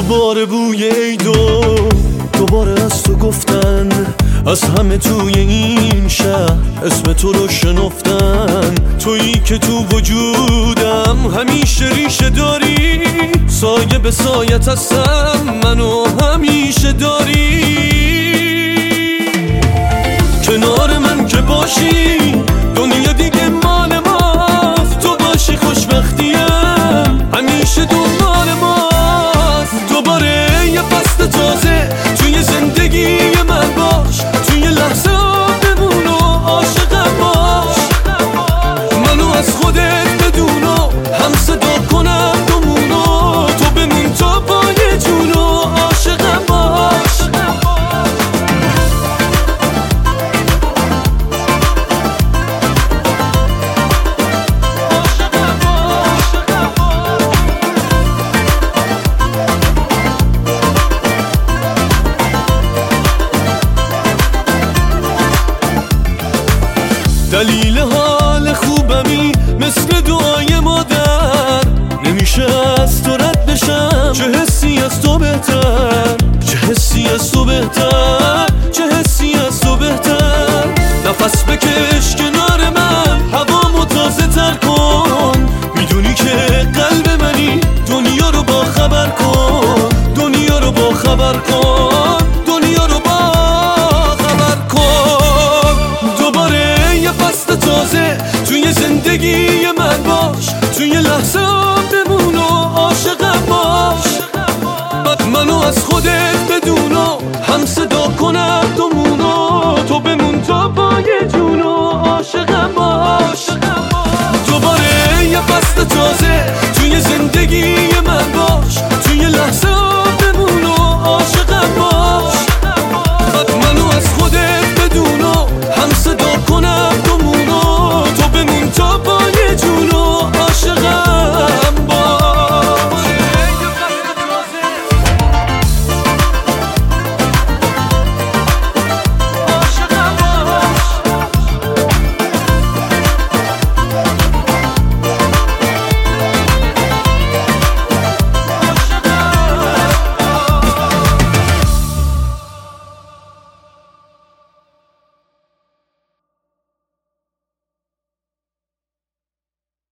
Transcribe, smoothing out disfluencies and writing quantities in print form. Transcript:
دوباره بوی عیدو دوباره از تو گفتن، از همه توی این شهر اسم تو رو شنفتن. تویی که تو وجودم همیشه ریشه داری، سایه به سایت هستم منو همیشه داری. کنار من که باشی دنیا دیگه مال ماست، تو باشی خوشبختیم همیشه دنبال ماست. دوباره یه فصل تازه توی زندگی من باش، توی لحظه بمون و عاشقم باش. منو از خودت بدون و هم صدا کنم دومونو، تو بمون تا پای جون و عاشقم باش. دلیل حال خوبمی مثل دعای مادر، نمیشه از تو رد بشم. چه حسی از تو بهتر، چه حسی از تو بهتر، چه حسی از تو بهتر. نفس بکش کنار من هوامو تازه تر کن، میدونی که قلب منی. دنیا رو با خبر کن، دنیا رو با خبر کن، دنیا رو با خبر کن. دوباره یه فصل تازه توی زندگی من باش، توی لحظه بمون و عاشقم باش. منو از خودت